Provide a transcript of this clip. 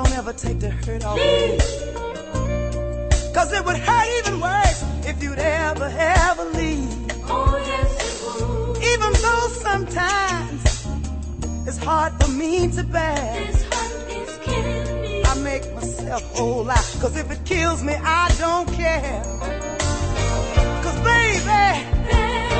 ever take the hurt off me. Cause it would hurt even worse if you'd ever leave. Oh, yes, it would. Even though sometimes it's hard for me to bear. This heart is killing me. I make myself whole out. Cause if it kills me, I don't care.